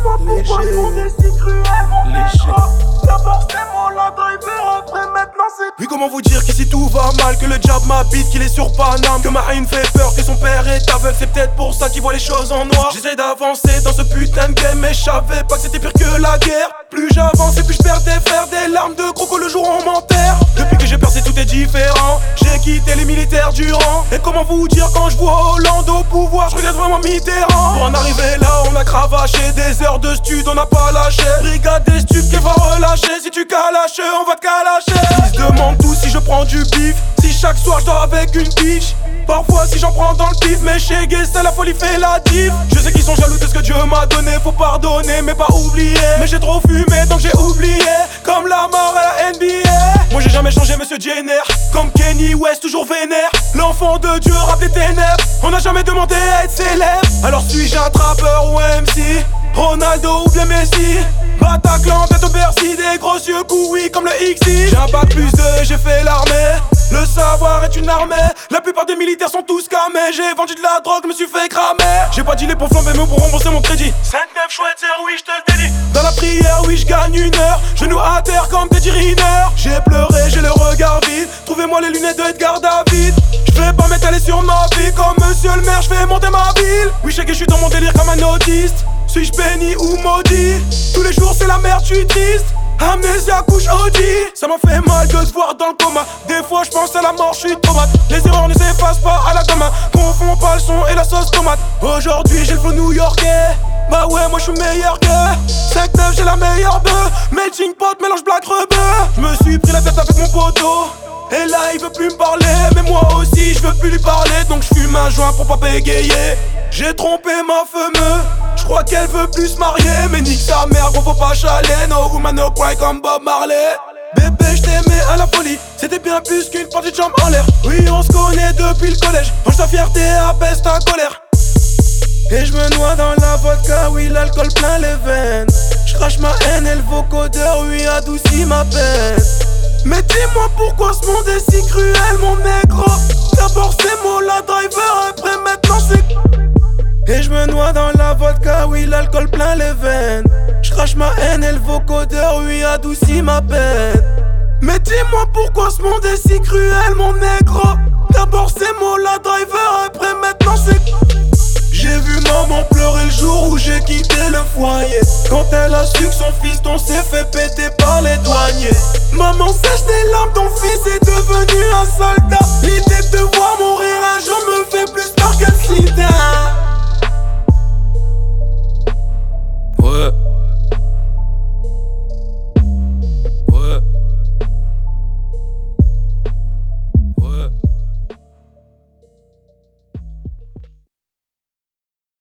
pourquoi ce monde est si cruel, mon négro. D'abord c'est moi la driver, après maintenant c'est... Oui, comment vous dire qu'ici tout va mal, que le diable m'habite, qu'il est sur Paname, que ma haine fait peur, que son père est aveugle, c'est peut-être pour ça qu'il voit les choses en noir. J'essaie d'avancer dans ce putain de game, mais je savais pas que c'était pire que la guerre. Plus j'avance et plus je perds des frères, des larmes de croco le jour où on m'enterre. Depuis que j'ai percé tout est différent, j'ai quitté les militaires du rang. Et comment vous dire quand je vois Hollande au pouvoir, je regrette vraiment Mitterrand. Pour en arriver là, on a cravaché des heures de stud, on n'a pas lâché. Brigade des stups qui va relâcher, si tu calaches, on va te calacher. Ils se demandent tous si je prends du bif, si chaque soir je dors avec une biche. Parfois si j'en prends dans le pif, mais chez Guessa la folie fait la diff. Je sais qu'ils sont jaloux de ce que Dieu m'a donné, faut pardonner mais pas oublier. Mais j'ai trop fumé donc j'ai oublié, comme la mort à la NBA. Moi j'ai jamais changé monsieur Jenner, comme Kenny West toujours vénère. L'enfant de Dieu rappe les ténèbres, on n'a jamais demandé à être célèbre. Alors suis-je un trappeur ou MC, Ronaldo ou bien Messi? Bataclan, bientôt Bercy, des gros yeux couilles comme le XI. J'ai un bac plus 2, j'ai fait l'armée. Le savoir est une armée. La plupart des militaires sont tous camés. J'ai vendu de la drogue, me suis fait cramer. J'ai pas dealé pour flamber mais pour rembourser mon crédit. 5-9 chouettes heures, oui je te le dédie. Dans la prière, oui je gagne une heure. Genoux à terre comme Teddy Riner. J'ai pleuré, j'ai le regard vide. Trouvez-moi les lunettes de Edgar David. Je vais pas m'étaler sur ma vie. Comme monsieur le maire, je vais monter ma ville. Oui je sais que je suis dans mon délire comme un autiste. Suis-je béni ou maudit? Tous les jours c'est la merde, je suis triste. Amnésia couche Audi. Ça m'a fait mal de te voir dans le coma. Des fois je pense à la mort, je suis tomate. Les erreurs ne s'effacent pas à la gomme. Confonds pas le son et la sauce tomate. Aujourd'hui j'ai le flow new-yorkais. Bah ouais moi je suis meilleur que 5-9 j'ai la meilleure bœuf. Melting pot mélange black rebeu. Je me suis pris la tête avec mon poteau. Et là il veut plus me parler. Mais moi aussi je veux plus lui parler. Donc je fume un joint pour pas bégayer. J'ai trompé ma fameuse. Je crois qu'elle veut plus se marier. Mais nique sa mère gros faut pas chaler. No woman no cry comme Bob Marley. Bébé je t'aimais à la folie. C'était bien plus qu'une partie de jambes en l'air. Oui on se connaît depuis le collège. Range ta fierté apaise ta colère. Et je me noie dans la vodka. Oui l'alcool plein les veines. Je crache ma haine et le vocodeur oui adoucit ma peine. Mais dis-moi pourquoi ce monde est si cruel mon négro. D'abord c'est moi la driver, après maintenant c'est... Et je me noie dans la vodka, oui l'alcool plein les veines. Je crache ma haine et le vocodeur oui adoucit ma peine. Mais dis-moi pourquoi ce monde est si cruel mon négro. D'abord c'est moi la driver, après maintenant c'est... J'ai vu maman pleurer le jour où j'ai quitté le foyer. Quand elle a su que son fiston s'est fait péter par les douaniers. Maman sèche des larmes, ton fils est devenu un soldat. L'idée de te voir mourir un jour me fait plus